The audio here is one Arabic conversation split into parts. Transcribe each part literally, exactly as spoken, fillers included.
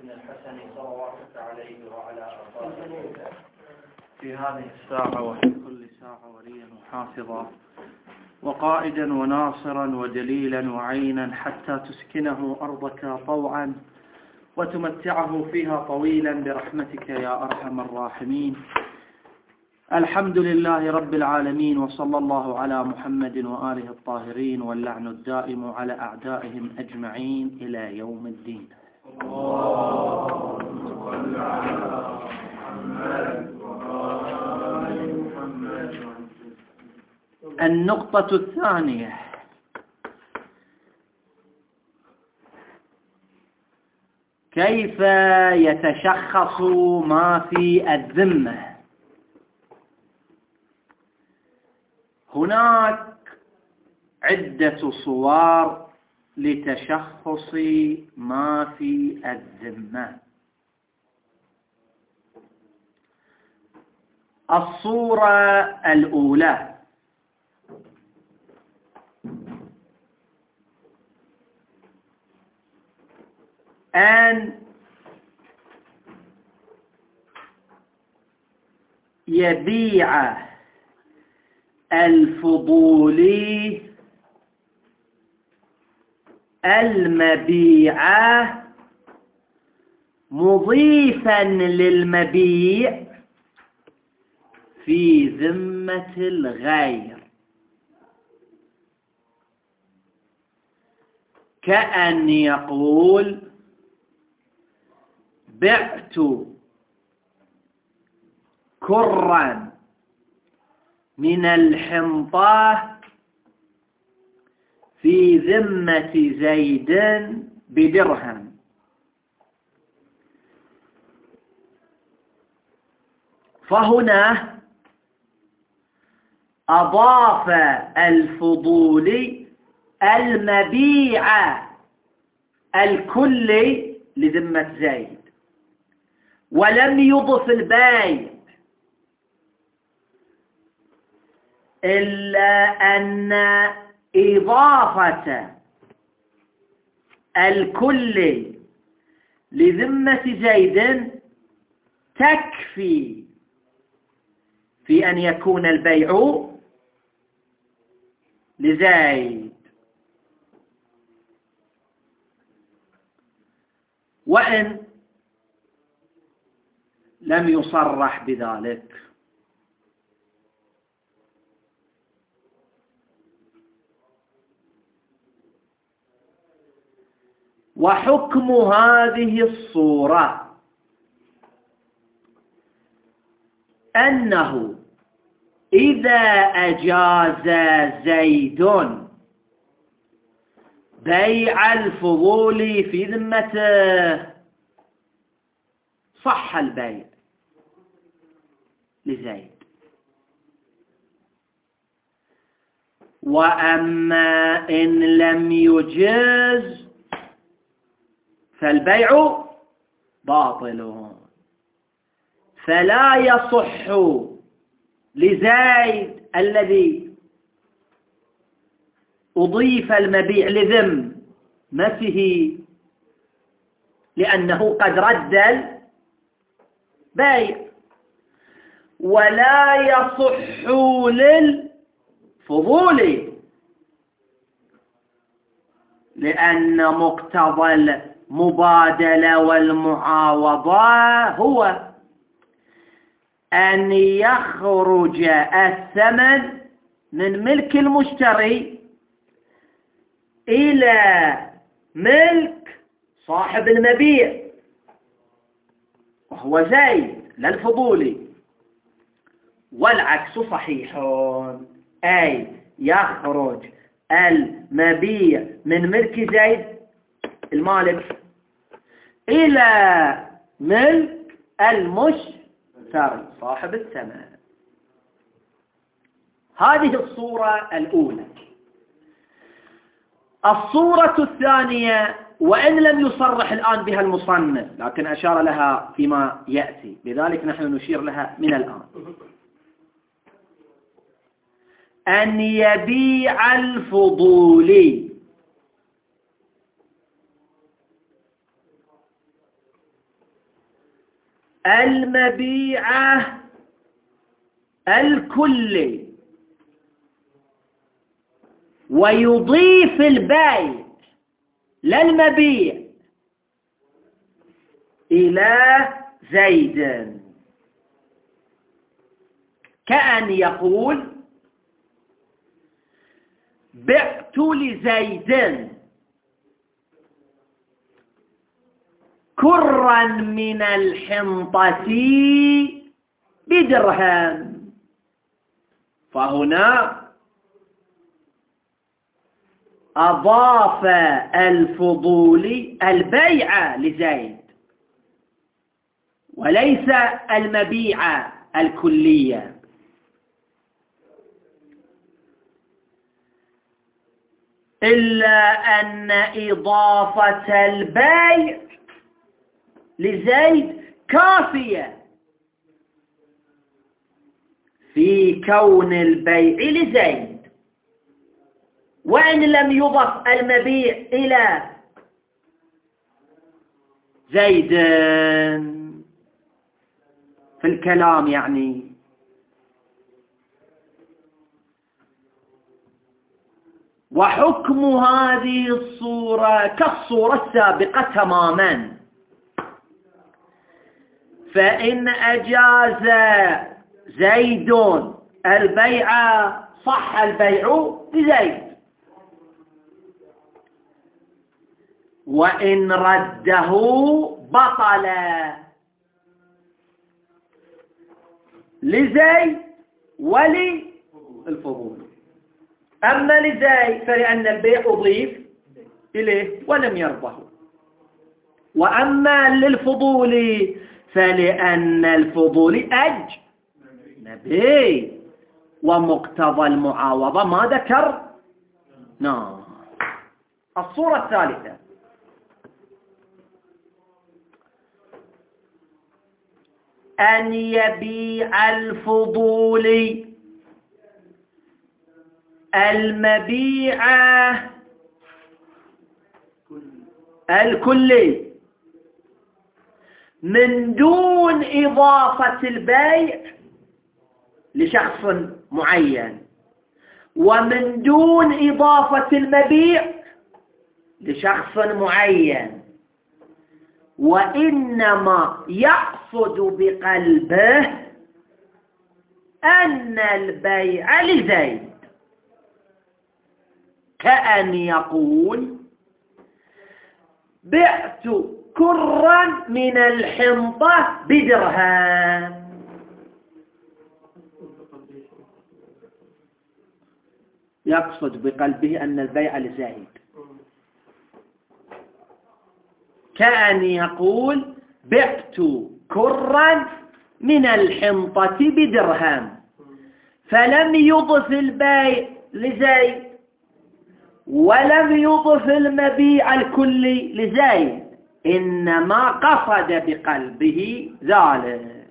بن الحسن صلواتك عليه وعلى أصحابه في هذه الساعة وفي كل ساعة وليا وحافظا وقائدا وناصرا ودليلا وعينا حتى تسكنه أرضك طوعا وتمتعه فيها طويلا برحمتك يا أرحم الراحمين. الحمد لله رب العالمين، وصلى الله على محمد وآله الطاهرين، واللعن الدائم على أعدائهم أجمعين إلى يوم الدين. اللهم صل على محمد وآل محمد. النقطة الثانية: كيف يتشخص ما في الذمة؟ هناك عدة صور لتشخص ما في الذمة. الصورة الأولى: أن يبيع الفضولي المبيع مضيفا للمبيع في ذمة الغير، كأن يقول: بعت كرا من الحنطة في ذمة زيد بدرهم. فهنا أضاف الفضولي المبيع الكلي لذمة زيد، ولم يضف البيع، إلا أن إضافة الكل لذمة زيد تكفي في أن يكون البيع لزيد، وإن لم يصرح بذلك. وحكم هذه الصورة أنه إذا أجاز زيد بيع الفضول في ذمته صح البيع لزيد، وأما إن لم يجز فالبيع باطل، فلا يصح لزيد الذي أضيف المبيع لذمته لأنه قد رد البيع، ولا يصح للفضول لأن مقتضى المبادلة والمعاوضة هو أن يخرج الثمن من ملك المشتري إلى ملك صاحب المبيع وهو زيد لا الفضولي، والعكس صحيح، أي يخرج المبيع من ملك زيد المالك إلى ملك المشتري صاحب الثمن. هذه الصورة الأولى. الصورة الثانية، وإن لم يصرح الآن بها المصنف لكن أشار لها فيما يأتي، لذلك نحن نشير لها من الآن: أن يبيع الفضولي المبيعة الكلي ويضيف البيع للمبيع إلى زيد، كأن يقول بعت لزيد كرا من الحنطة بدرهم، فهنا أضاف الفضولي البيع لزيد وليس المبيع الكلية. إلا أن إضافة البيع لزيد كافية في كون البيع لزيد، وإن لم يضف المبيع إلى زيد في الكلام يعني. وحكم هذه الصورة كالصورة السابقة تماما، فإن أجاز زيد البيع صح البيع لزيد، وإن رده بطل لزيد وللفضول. أما لزيد فلأن البيع أضيف إليه ولم يرضه، وأما للفضول فلأن الفضول أجنبي ومقتضى المعاوضة ما ذكر. نعم. الصورة الثالثة أن يبيع الفضول المبيع الكلي من دون إضافة البيع لشخص معين، ومن دون إضافة المبيع لشخص معين، وإنما يقصد بقلبه أن البيع لزيد، كأن يقول بعت كرا من الحنطة بدرهم، يقصد بقلبه أن البيع لزيد، كأن يقول بعت كرا من الحنطة بدرهم، فلم يضف البيع لزيد ولم يضف المبيع الكلي لزيد، إنما قصد بقلبه ذلك.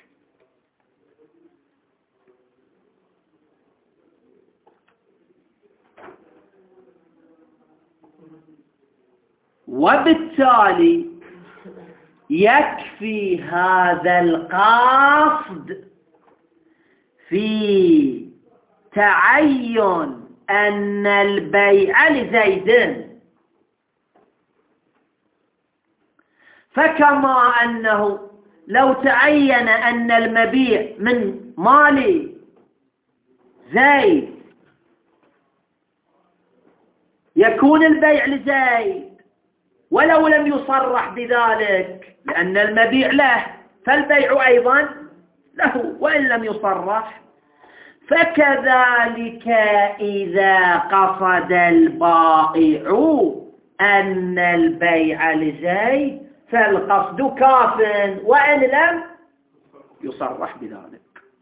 وبالتالي يكفي هذا القصد في تعين أن البيع لزيد، فكما أنه لو تعين أن المبيع من مال زيد يكون البيع لزيد ولو لم يصرح بذلك لأن المبيع له، فالبيع أيضا له وإن لم يصرح. فكذلك إذا قصد البائع أن البيع لزيد فالقصد كاف وإن لم يصرح بذلك.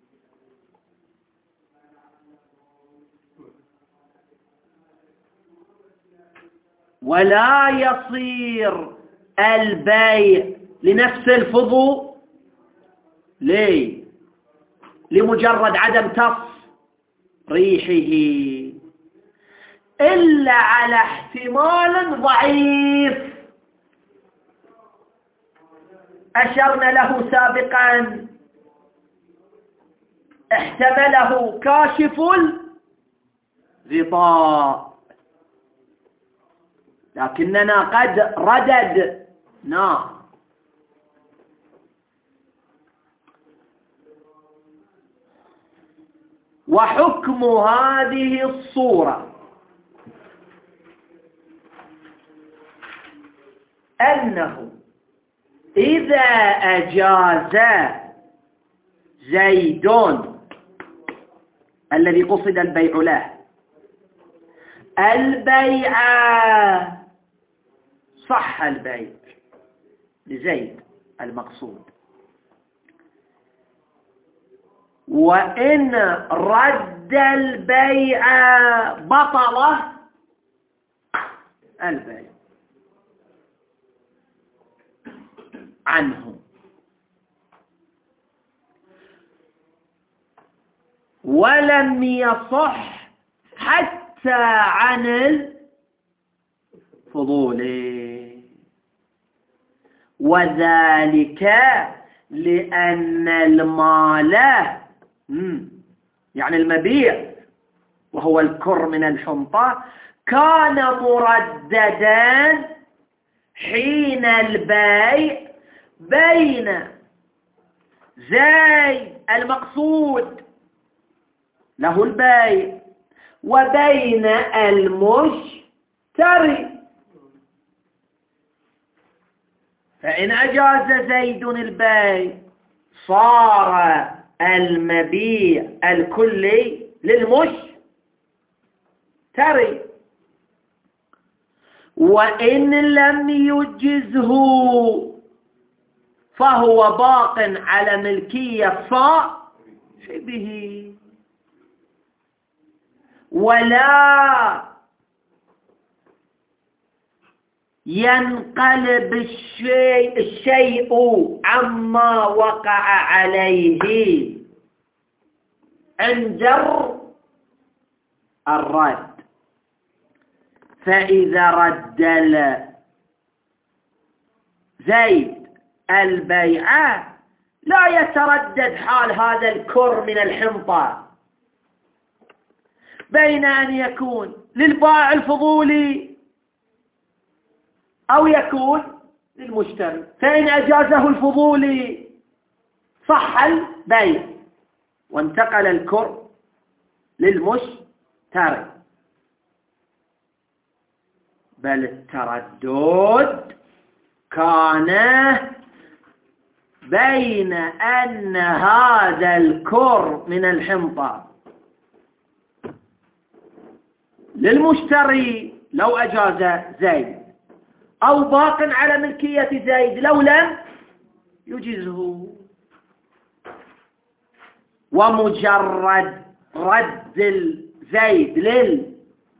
ولا يصير البيع لنفس الفضول ليه؟ لمجرد عدم تصريحه إلا على احتمال ضعيف، أشرنا له سابقا احتمله كاشف الغطاء، لكننا قد رددنا. وحكم هذه الصورة أنه إذا أجاز زيد الذي قصد البيع له البيع، صح البيع لزيد المقصود، وإن رد البيع بطل البيع عنه. ولم يصح حتى عن الفضول، وذلك لأن المال يعني المبيع وهو الكر من الحنطة كان مرددا حين البيع بين زيد المقصود له البيع وبين المشتري. فإن أجاز زيد البيع صار المبيع الكلي للمشتري، وإن لم يجزه فهو باق على ملكية صاحبه، ولا ينقلب الشيء الشيء عما وقع عليه عند الرد. فإذا رد زيد البيع لا يتردد حال هذا الكر من الحنطة بين أن يكون للبائع الفضولي أو يكون للمشتري. فإن أجازه الفضولي صح البيع وانتقل الكر للمشتري، بل التردد كان بين أن هذا الكر من الحنطة للمشتري لو أجاز زيد أو باق على ملكية زيد لو لم يجزه. ومجرد رد زيد لل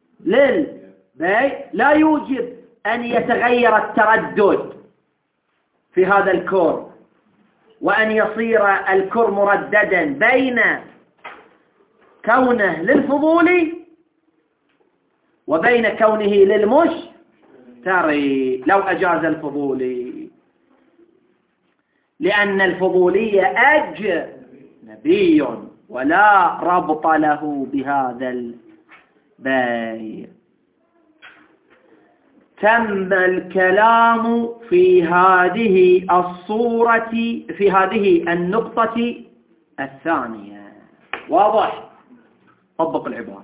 للبيع لا يوجب أن يتغير التردد في هذا الكر وأن يصير الكر مرددا بين كونه للفضولي وبين كونه للمشتري لو أجاز الفضولي، لأن الفضولي أجنبي ولا ربط له بهذا البيع. تم الكلام في هذه الصورة في هذه النقطة الثانية. واضح؟ طبق العبارة.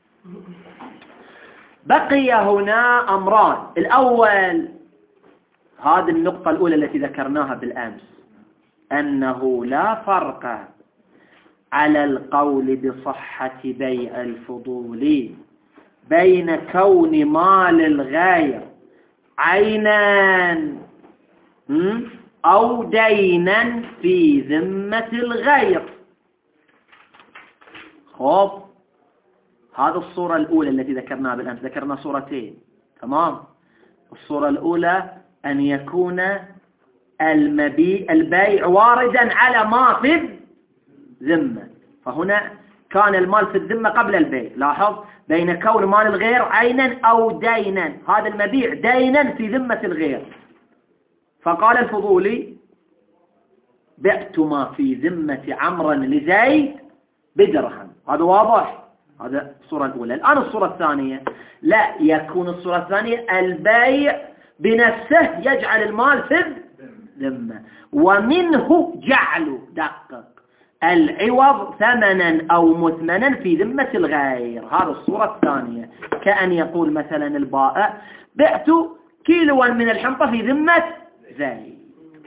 بقي هنا أمران. الأول هذه النقطة الأولى التي ذكرناها بالأمس، أنه لا فرق على القول بصحة بيع الفضول بين كون مال الغير عينا أو دينا في ذمة الغير. خب هذه الصورة الأولى التي ذكرناها بالأمس، ذكرنا صورتين تمام. الصورة الأولى أن يكون المبيع البيع واردا على ما في الذمة، فهنا كان المال في الذمة قبل البيع. لاحظ بين كون مال الغير عينا أو دينا، هذا المبيع دينا في ذمة الغير. فقال الفضولي بعت ما في ذمة عمرو لزيد بدرهم. هذا واضح، هذا الصورة الأولى. الآن الصورة الثانية، لا، يكون الصورة الثانية البيع بنفسه يجعل المال في الذمة، ومنه جعل دقق العوض ثمنا أو مثمنا في ذمة الغير. هذا الصورة الثانية، كأن يقول مثلا البائع بعت كيلوا من الحنطة في ذمة زيد.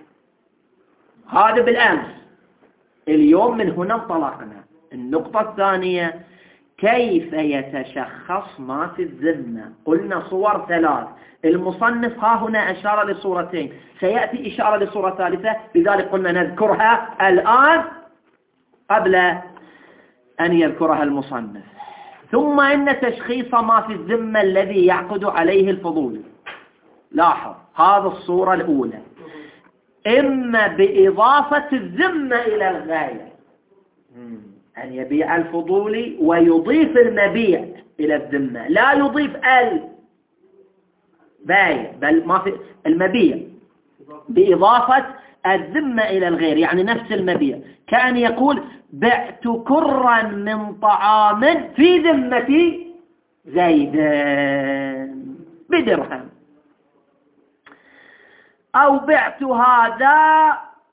هذا بالأمس. اليوم من هنا انطلقنا. النقطة الثانية، كيف يتشخص ما في الذمة؟ قلنا صور ثلاث. المصنف ها هنا أشار لصورتين، سيأتي إشارة لصورة ثالثة، لذلك قلنا نذكرها الآن قبل أن يذكرها المصنف. ثم إن تشخيص ما في الذمة الذي يعقد عليه الفضول. لاحظ هذا الصورة الأولى، إما بإضافة الذمة إلى الغاية، أن يبيع الفضولي ويضيف المبيع إلى الذمة، لا يضيف البايع بل ما في المبيع بإضافة الذمة إلى الغير، يعني نفس المبيع. كأن يقول بعت كرا من طعام في ذمة زيد بدرهم، أو بعت هذا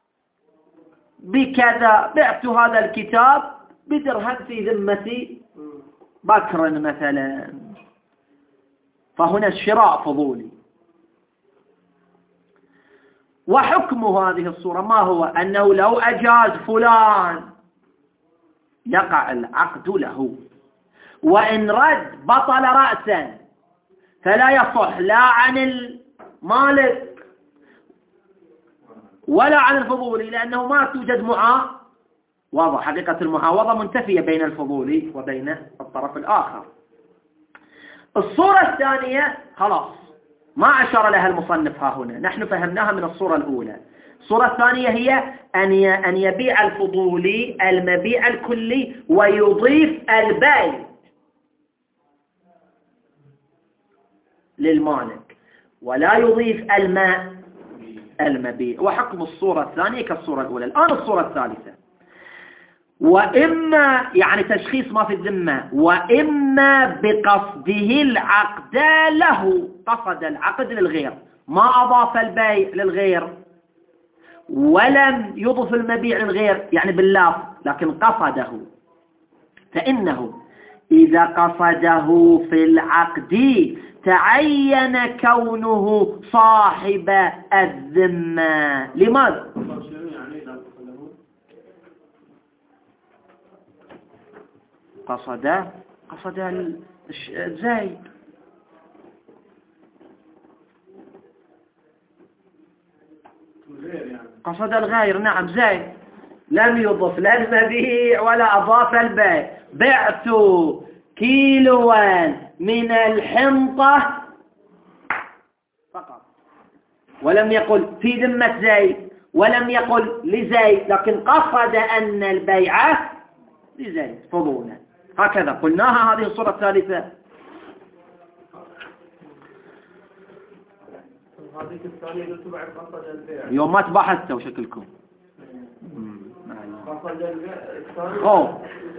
بكذا، بعت هذا الكتاب بدرهم في ذمة بكر مثلا. فهنا الشراء فضولي. وحكم هذه الصورة ما هو؟ أنه لو أجاز فلان يقع العقد له، وإن رد بطل رأسا، فلا يصح لا عن المالك ولا عن الفضولي، لأنه ما توجد معاوضة. حقيقة المعاوضة منتفية بين الفضولي وبين الطرف الآخر. الصورة الثانية خلاص ما أشار لها المصنف ها هنا، نحن فهمناها من الصورة الأولى. الصورة الثانية هي أن يبيع الفضولي المبيع الكلي ويضيف البيع للمالك ولا يضيف الماء المبيع. وحكم الصورة الثانية كالصورة الأولى. الآن الصورة الثالثة، وإما يعني تشخيص ما في الذمة، وإما بقصده العقد له، قصد العقد للغير، ما أضاف البيع للغير ولم يضف المبيع للغير يعني باللفظ، لكن قصده، فإنه إذا قصده في العقد تعين كونه صاحب الذمة. لماذا؟ قصد قصد زيد، قصد الغير. نعم، زيد لم يضف لا المبيع ولا أضاف البيع. بعت كيلوا من الحنطة فقط، ولم يقل في ذمة زيد، ولم يقل لزيد، لكن قصد أن البيع لزيد فضولا. هكذا قلناها. هذه الصورة الثالثة. هذه الثانية قلت بعد قصد البيع. يوم ما تباحثتوا شكلكم. قصد البيع الثاني. خوف.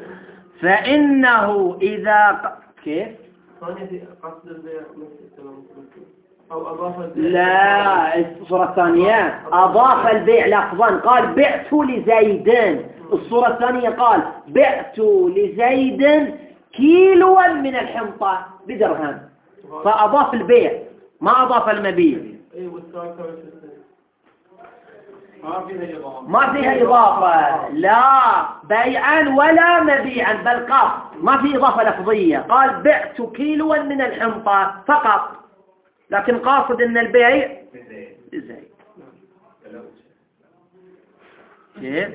فإنه إذا ق... كيف؟ ثانية قصد البيع أو أضاف البيع. لا، الصورة الثانية أضاف البيع لفظا، قال بعت لزيد. الصورة الثانية قال بعت لزيد كيلوا من الحنطة بدرهم، فأضاف البيع ما أضاف المبيع. ما فيها إضافة، لا بيعا ولا مبيعا، بل قصد، ما في إضافة لفظية. قال بعت كيلوا من الحنطة فقط، لكن قاصد أن البيع لزيد. كيف؟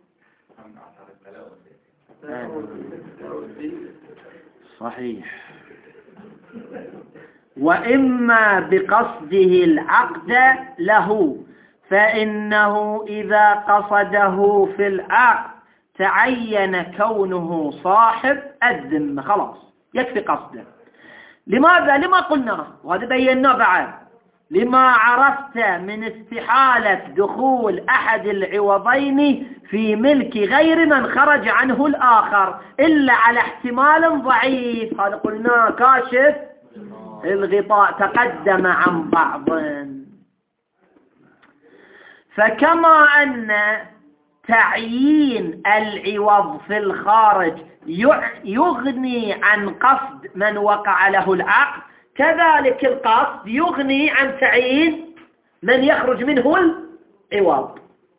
صحيح. وإما بقصده العقد له، فإنه إذا قصده في العقد تعين كونه صاحب الذمة. خلاص يكفي قصده. لماذا؟ لما قلناه، وهذا بيناه بعد. لما عرفت من استحالة دخول أحد العوضين في ملك غير من خرج عنه الآخر إلا على احتمال ضعيف. هذا قلنا كاشف الغطاء تقدم عن بعض. فكما أن تعيين العوض في الخارج يغني عن قصد من وقع له العقد، كذلك القصد يغني عن تعيين من يخرج منه العوض.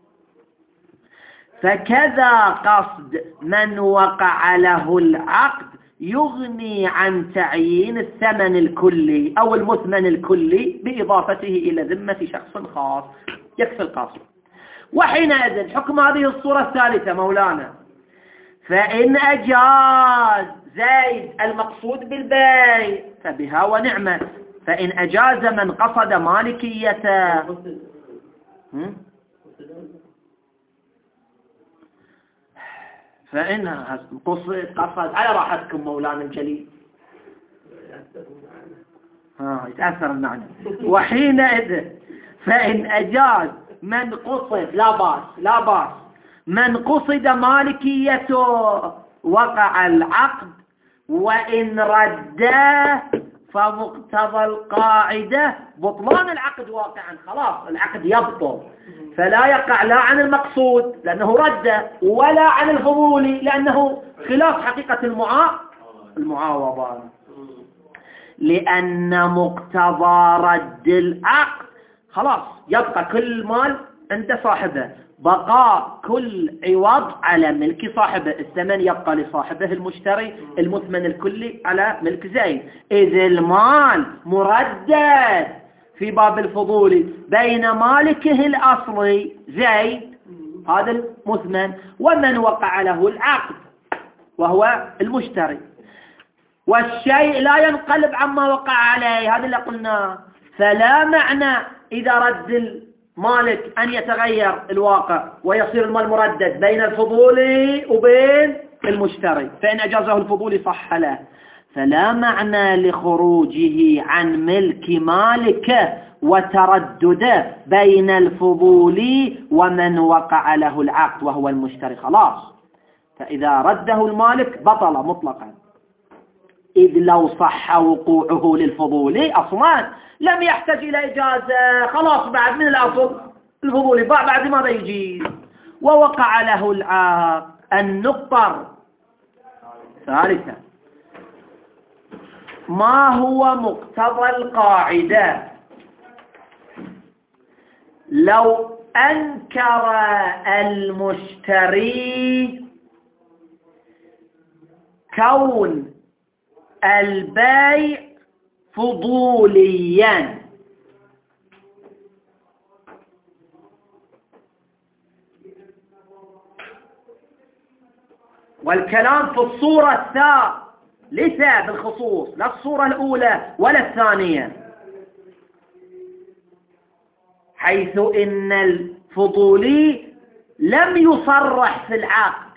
فكذا قصد من وقع له العقد يغني عن تعيين الثمن الكلي أو المثمن الكلي بإضافته إلى ذمة شخص خاص، يكفي القصد. وحينئذ حكم هذه الصورة الثالثة مولانا، فإن أجاز زيد المقصود بالبيع فبها ونعمة، فإن أجاز من قصد مالكيته فإن قصد على راحتكم مولانا الجليل، ها يتأثر المعنى. وحينئذ فإن أجاز من قصد لا باس لا باس من قصد مالكيته وقع العقد، وإن رده فمقتضى القاعدة بطلان العقد واقعا، خلاص العقد يبطل، فلا يقع لا عن المقصود لأنه رده ولا عن الفضولي لأنه خلاف حقيقة المعا... المعاوضة، لأن مقتضى رد العقد خلاص يبقى كل مال عند صاحبه، بقاء كل عوض على ملك صاحبه، الثمن يبقى لصاحبه المشتري، المثمن الكلي على ملك زيد. إذ المال مردد في باب الفضول بين مالكه الأصلي زيد هذا المثمن ومن وقع له العقد وهو المشتري، والشيء لا ينقلب عما وقع عليه، هذا اللي قلناه. فلا معنى إذا رد المالك أن يتغير الواقع ويصير المال مردد بين الفضولي وبين المشتري، فإن أجازه الفضولي صح له. فلا معنى لخروجه عن ملك مالكه وتردده بين الفضولي ومن وقع له العقد وهو المشتري، خلاص. فإذا رده المالك بطل مطلقا، إذ لو صح وقوعه للفضولي أصلا لم يحتاج إلى إجازة، خلاص بعد من الأصل الفضولي بعد ماذا يجي ووقع له العقد. النقطة ثالثة، ما هو مقتضى القاعدة؟ لو أنكر المشتري كون البيع فضوليا، والكلام في الصورة الثالثة بالخصوص، لا الصورة الأولى ولا الثانية، حيث إن الفضولي لم يصرح في العقد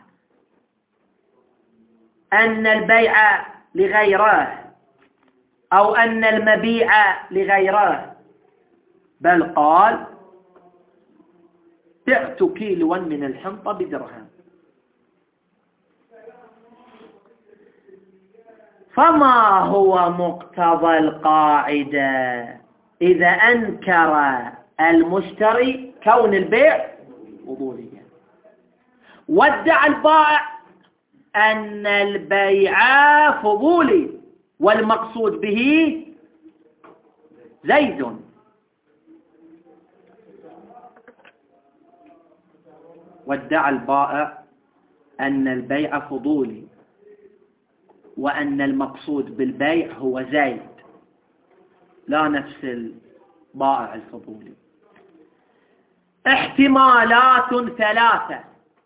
أن البيع لغيره أو أن المبيع لغيره، بل قال بعت كيلوا من الحنطة بدرهم. فما هو مقتضى القاعدة إذا أنكر المشتري كون البيع فضوليا وادعى البائع أن البيع فضولي والمقصود به زيد؟ وادعى البائع أن البيع فضولي وأن المقصود بالبيع هو زيد لا نفس البائع الفضولي. احتمالات ثلاثة: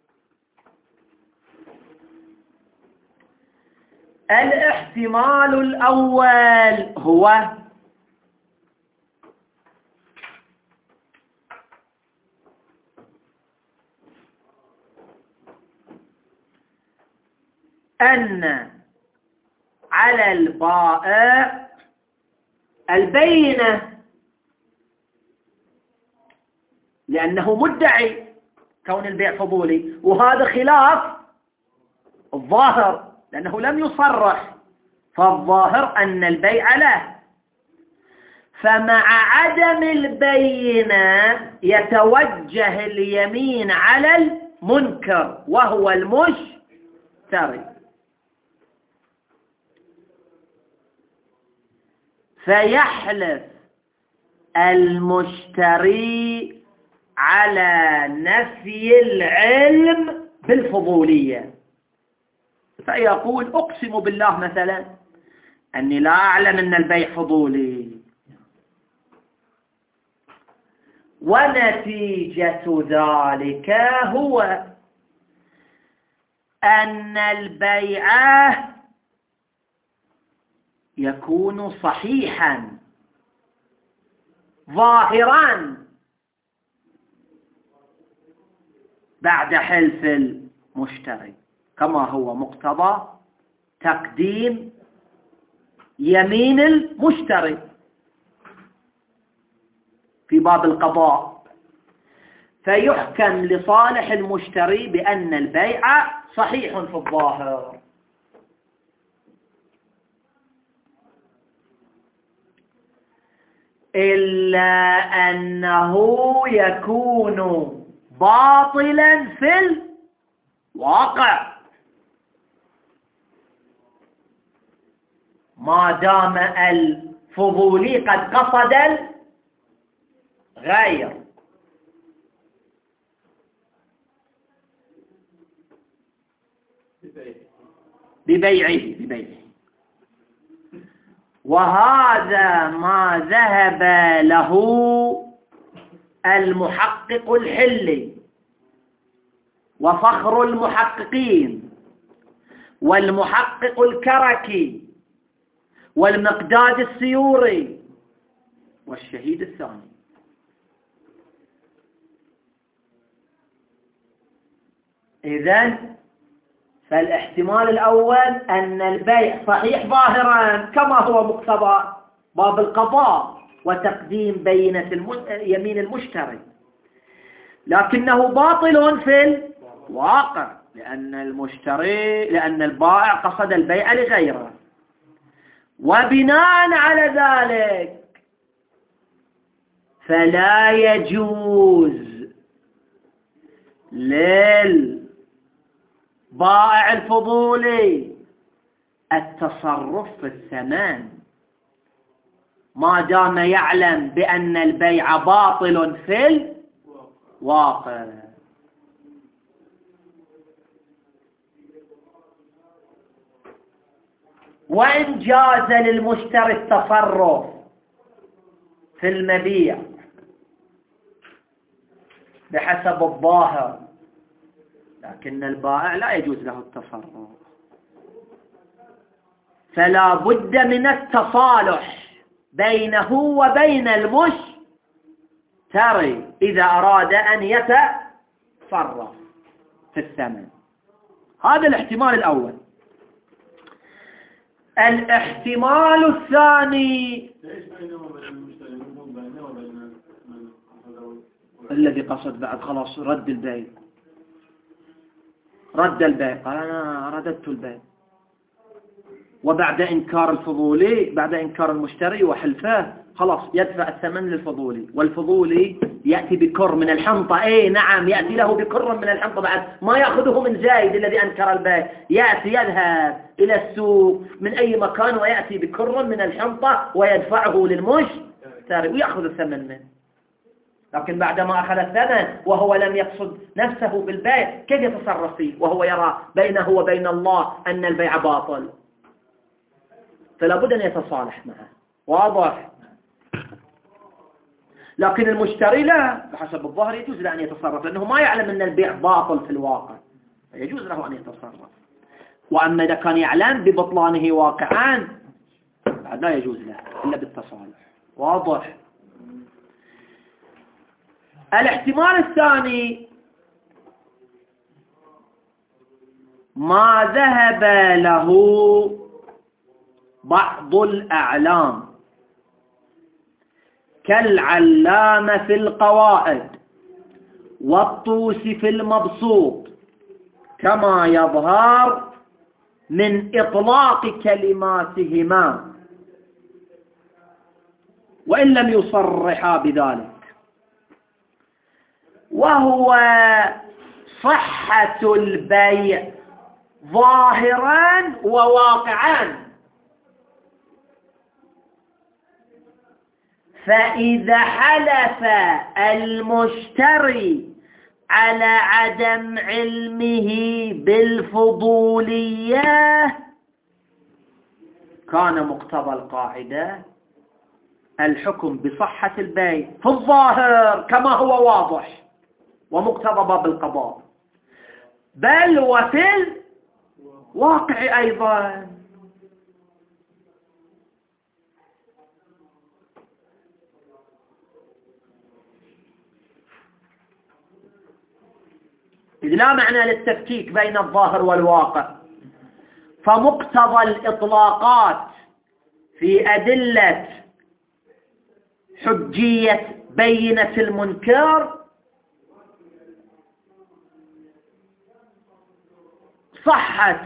الاحتمال الأول هو أن على البائع البينة لأنه مدعي كون البيع فضولي، وهذا خلاف الظاهر لأنه لم يصرح، فالظاهر أن البيع له. فمع عدم البينة يتوجه اليمين على المنكر وهو المشتري، فيحلف المشتري على نفي العلم بالفضولية، فيقول أقسم بالله مثلا أني لا أعلم أن البيع فضولي، ونتيجة ذلك هو أن البيع يكون صحيحا ظاهرا بعد حلف المشتري، كما هو مقتضى تقديم يمين المشتري في باب القضاء، فيحكم لصالح المشتري بأن البيع صحيح في الظاهر. إلا أنه يكون باطلا في الواقع ما دام الفضولي قد قصد الغير، ببيعه ببيعه وهذا ما ذهب له المحقق الحلي وفخر المحققين والمحقق الكركي والمقداد السيوري والشهيد الثاني. إذن فالاحتمال الأول أن البيع صحيح ظاهرا كما هو مقتضى باب القضاء وتقديم بينة الم... يمين المشتري، لكنه باطل في الواقع لأن المشتري لأن البائع قصد البيع لغيره، وبناء على ذلك فلا يجوز لل بائع الفضولي التصرف في الثمن ما دام يعلم بأن البيع باطل في الواقع. وإن جاز للمشتري التصرف في المبيع بحسب الظاهر، لكن البائع لا يجوز له التصرف، فلا بد من التصالح بينه وبين المشتري إذا أراد أن يتصرف في الثمن. هذا الاحتمال الأول. الاحتمال الثاني الذي قصد بعد خلاص رد البيع، رد البيع قال أنا رددت البيع، وبعد إنكار الفضولي بعد إنكار المشتري وحلفه خلاص يدفع الثمن للفضولي، والفضولي يأتي بكر من الحنطة. اي نعم، يأتي له بكر من الحنطة بعد ما يأخذه من زايد الذي أنكر البيع، يأتي يذهب إلى السوق من أي مكان ويأتي بكر من الحنطة ويدفعه للمشتري ويأخذ الثمن منه. لكن بعدما أخذ الثمن وهو لم يقصد نفسه بالبيع كيف يتصرف فيه وهو يرى بينه وبين الله أن البيع باطل؟ فلا بد أن يتصالح معه. واضح؟ لكن المشتري لا، بحسب الظاهر يجوز له أن يتصرف لأنه ما يعلم أن البيع باطل في الواقع، يجوز له أن يتصرف. وأما إذا كان يعلم ببطلانه واقعا لا يجوز له إلا بالتصالح. واضح؟ الاحتمال الثاني ما ذهب له بعض الأعلام كالعلامة في القواعد والطوس في المبسوط كما يظهر من إطلاق كلماتهما وإن لم يصرحا بذلك، وهو صحة البيع ظاهرا وواقعا. فإذا حلف المشتري على عدم علمه بالفضولية كان مقتضى القاعدة الحكم بصحة البيع في الظاهر كما هو واضح ومقتضى باب القضاء، بل وفي الواقع أيضا. إذ لا معنى للتفكيك بين الظاهر والواقع، فمقتضى الإطلاقات في أدلة حجية بينة المنكر صحة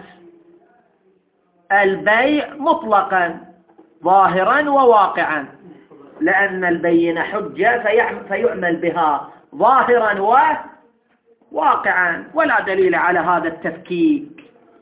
البيع مطلقا ظاهرا وواقعا، لأن البينة حجة فيعمل بها ظاهرا وواقعا، ولا دليل على هذا التفكيك.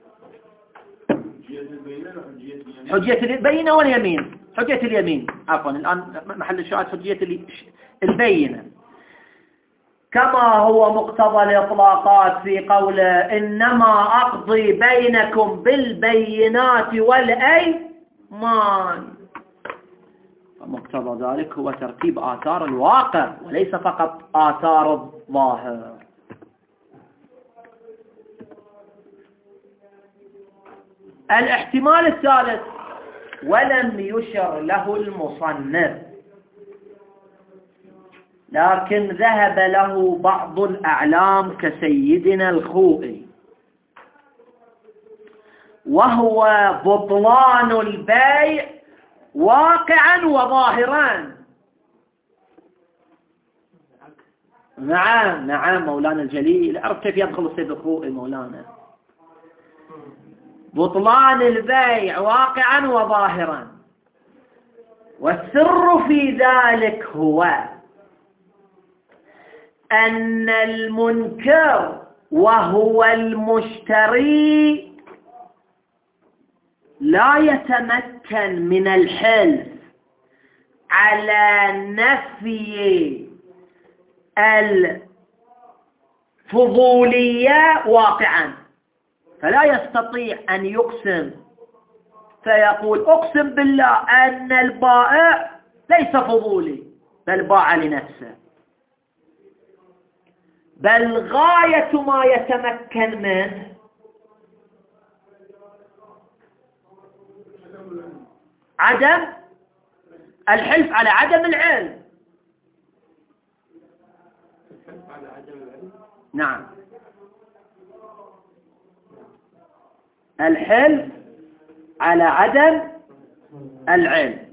حجية البينة واليمين، حجية اليمين عفوا، الآن محل الشاهد حجية البينة كما هو مقتضى الإطلاقات في قوله إنما أقضي بينكم بالبينات والأيمان. فمقتضى ذلك هو ترتيب آثار الواقع وليس فقط آثار الظاهر. الاحتمال الثالث ولم يشر له المصنف لكن ذهب له بعض الأعلام كسيدنا الخوئي، وهو بطلان البيع واقعا وظاهرا. نعم نعم مولانا الجليل، أعرف كيف يدخل السيد الخوئي مولانا. بطلان البيع واقعا وظاهرا، والسر في ذلك هو أن المنكر وهو المشتري لا يتمكن من الحلف على نفي الفضولية واقعا، فلا يستطيع أن يقسم فيقول أقسم بالله أن البائع ليس فضولي بل باع لنفسه، بل غاية ما يتمكن منه عدم الحلف على عدم العلم. نعم، الحلف على عدم العلم.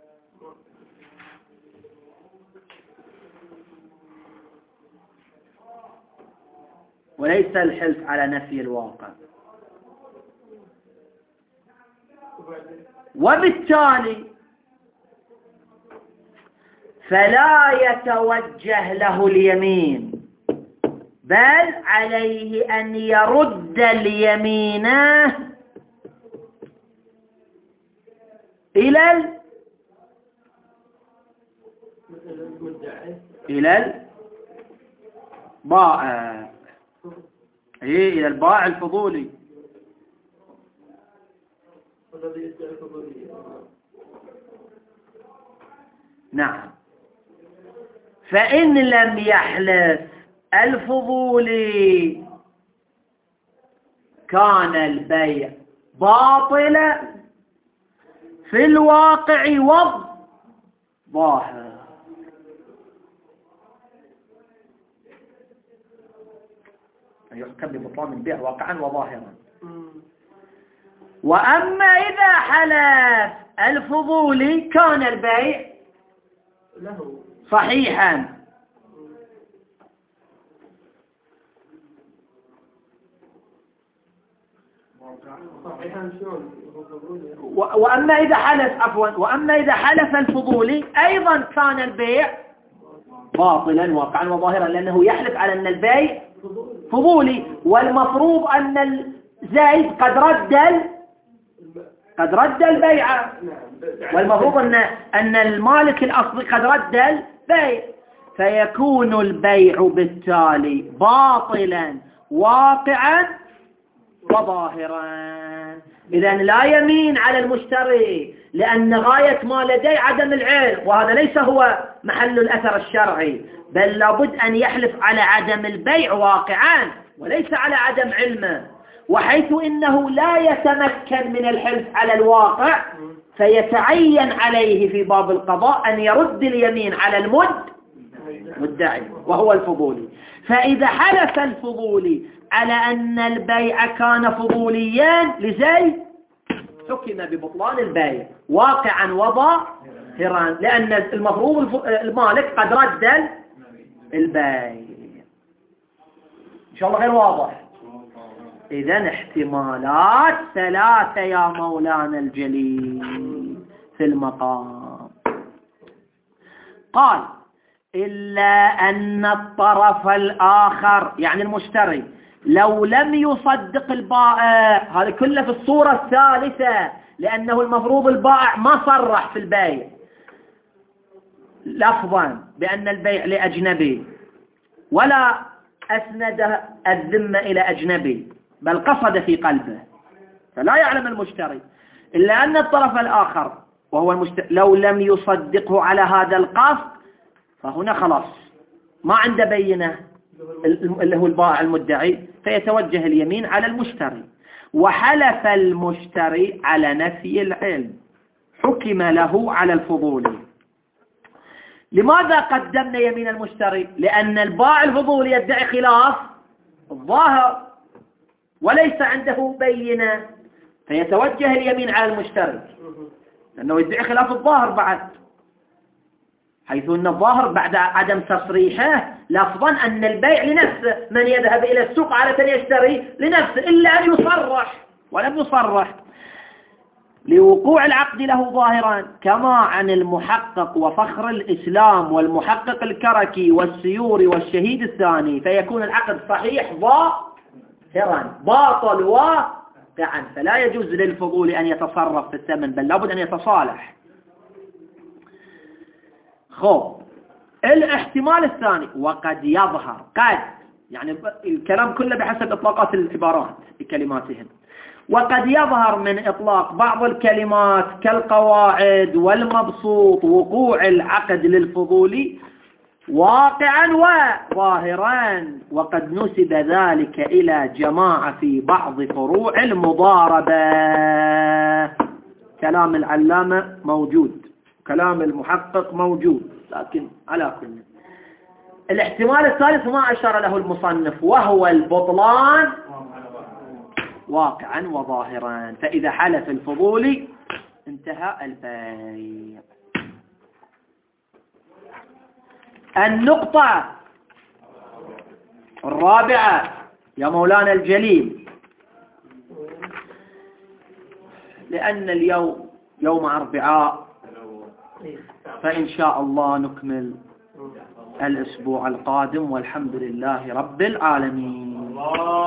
وليس الحلف على نفي الواقع. وبالتالي فلا يتوجه له اليمين، بل عليه أن يرد اليمين إلى ال... إلى البائع، إيه إلى البائع الفضولي. نعم، فإن لم يحلف الفضولي كان البيع باطلا في الواقع والظاهر. يحكم ببطلان البيع واقعا وظاهرا. وأما إذا حلف الفضولي كان البيع صحيحا صحيحا شلون؟ و- وأما إذا حلف عفوا وأما إذا حلف الفضولي أيضا كان البيع باطلا واقعا وظاهرا، لأنه يحلف على أن البيع فضولي، والمفروض أن الزيد قد رد ال... قد رد البيع، والمفروض أن أن المالك الأصلي قد رد البيع، فيكون البيع بالتالي باطلا واقعا وظاهرا. إذن لا يمين على المشتري، لأن غاية ما لديه عدم العلم، وهذا ليس هو محل الأثر الشرعي، بل لابد أن يحلف على عدم البيع واقعا وليس على عدم علمه، وحيث إنه لا يتمكن من الحلف على الواقع فيتعين عليه في باب القضاء أن يرد اليمين على المد مدعي وهو الفضولي. فإذا حلف الفضولي على أن البيع كان فضوليا لزيد حكم ببطلان البيع واقعا وظاهرا، لأن المفروض المالك قد رد البيع. إن شاء الله غير واضح. إذن احتمالات ثلاثة يا مولانا الجليل في المقام. قال إلا أن الطرف الآخر يعني المشتري لو لم يصدق البائع، هذا كله في الصورة الثالثة، لأنه المفروض البائع ما صرح في البيع لفظا بأن البيع لأجنبي ولا أسند الذمة إلى أجنبي، بل قصد في قلبه فلا يعلم المشتري. إلا أن الطرف الآخر وهو المشتري لو لم يصدقه على هذا القصد فهنا خلاص ما عنده بينة اللي هو البائع المدعي، فيتوجه اليمين على المشتري. وحلف المشتري على نفي العلم حكم له على الفضولي. لماذا قدمنا يمين المشتري؟ لأن البائع الفضولي يدعي خلاف الظاهر وليس عنده بينة، فيتوجه اليمين على المشتري لأنه يدعي خلاف الظاهر بعد، حيث أن الظاهر بعد عدم تصريحه لفظا أن البيع لنفسه، من يذهب إلى السوق عادة يشتري لنفسه إلا أن يصرح، ولم يصرح لوقوع العقد له ظاهرا، كما عن المحقق وفخر الإسلام والمحقق الكركي والسيوري والشهيد الثاني، فيكون العقد صحيح ظاهرا باطل واقعا، فلا يجوز للفضول أن يتصرف في الثمن، بل لابد أن يتصالح. خب الاحتمال الثاني وقد يظهر، قد يعني الكلام كله بحسب إطلاقات العبارات بكلماتهم، وقد يظهر من إطلاق بعض الكلمات كالقواعد والمبسوط وقوع العقد للفضول واقعا وظاهرا، وقد نسب ذلك إلى جماعة في بعض فروع المضاربة. كلام العلامة موجود، كلام المحقق موجود، لكن على كل الاحتمال الثالث ما أشار له المصنف، وهو البطلان واقعا وظاهرا. فإذا حلف الفضولي انتهى البيع. النقطة الرابعة يا مولانا الجليل، لأن اليوم يوم أربعاء، فإن شاء الله نكمل الأسبوع القادم، والحمد لله رب العالمين.